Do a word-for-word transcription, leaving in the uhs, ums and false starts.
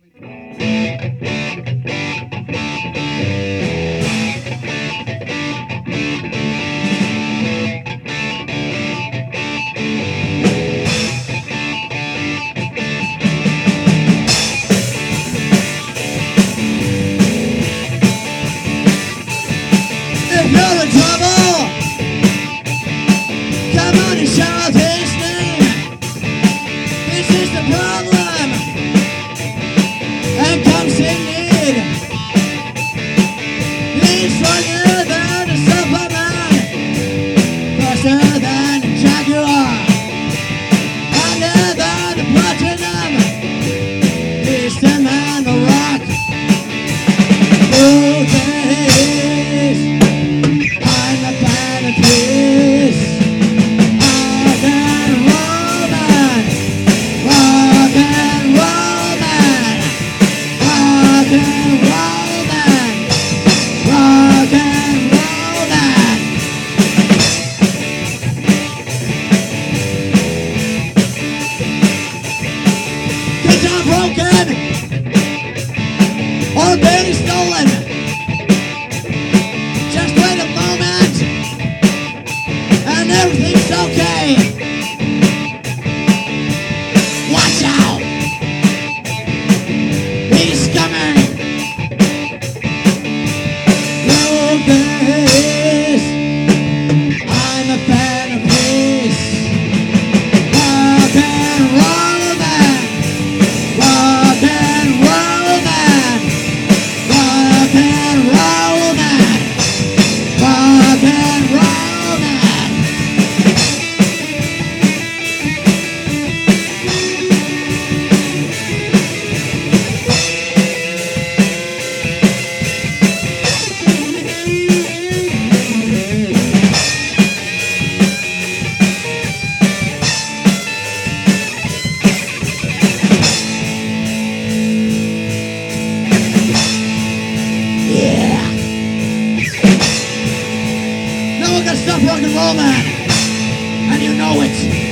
If you're in trouble, come on and shout his name. This is the problem, and comes in need. He's stronger than a Superman, faster than a Jaguar, harder than a platinum. He's the man, the rock. Who cares? I'm a fan of peace. Rock and roll man. Rock and roll man. Rock and roll man. Rock and roll man. Guitar broken or barely stolen. Just wait a moment and everything's okay. Watch out! He's coming! Lucas, I'm a fan of peace. Rock and roll man. Rock and roll man. Rock and roll man. Rock and roll man. Yeah. No one can stop rock and roll man, and you know it.